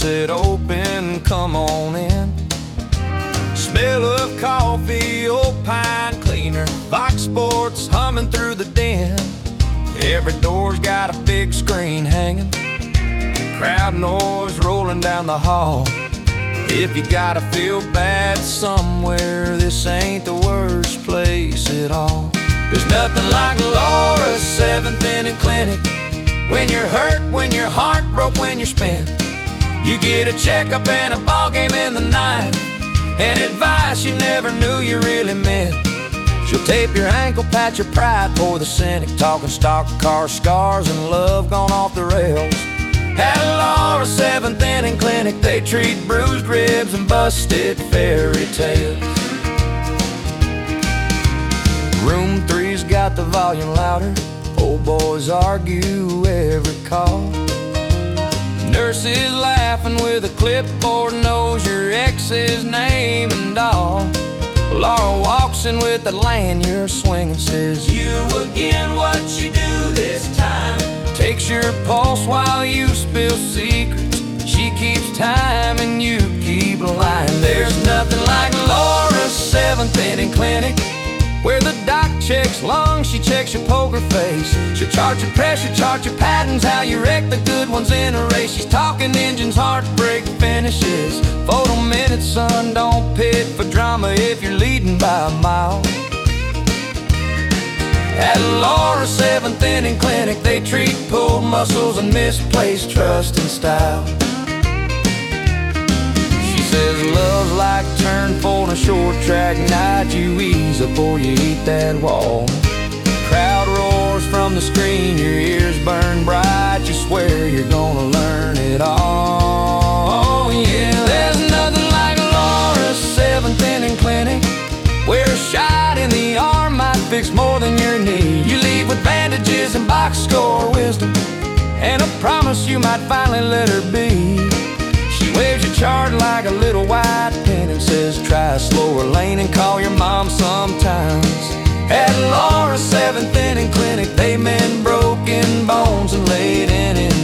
said, open, come on in. Smell of coffee, old pine cleaner, Fox Sports humming through the den. Every door's got a big screen hanging, crowd noise rolling down the hall. If you gotta feel bad somewhere, this ain't the worst place at all. There's nothing like Laura's Seventh Inning Clinic. When you're hurt, when your heart broke, when you're spent, you get a checkup and a ball game in the night, and advice you never knew you really meant. She'll tape your ankle, pat your pride, pour the cynic, talking stock car scars and love gone off the rails. At Laura's Seventh Inning Clinic, they treat bruised ribs and busted fairy tales. Room 3's got the volume louder, old boys argue every call. Nurses laughing with a clipboard, knows your ex's name and all. Laura walks in with a lanyard swinging, says, "You again, what you do this time?" Takes your pulse while you spill secrets. She keeps time and you keep lying. There's nothing like Laura's Seventh Inning Clinic, where the doc checks lungs, she checks your poker face. She'll chart your pressure, chart your patterns, how you wreck the good ones in a race. She's talking engines, heartbreak finishes. Photo minutes, son, don't pit for drama if you're leading by a mile. At Laura's Seventh Inning Clinic, they treat pulled muscles and misplaced trust and style. She says love's like turn full a short track night. You ease up or you eat that wall. Crowd roars from the screen, your ears burn bright. You swear you're gonna learn it all. Oh yeah, there's nothing like Laura's Seventh Inning Clinic, where a shot in the arm might fix more than your knee. You leave with bandages and box score wisdom, and a promise you might finally let her be. She waves your chart like a little white pen and says, try a slower lane and call your mom sometimes. At Laura's Seventh Inning Clinic, they mend broken bones and laid in it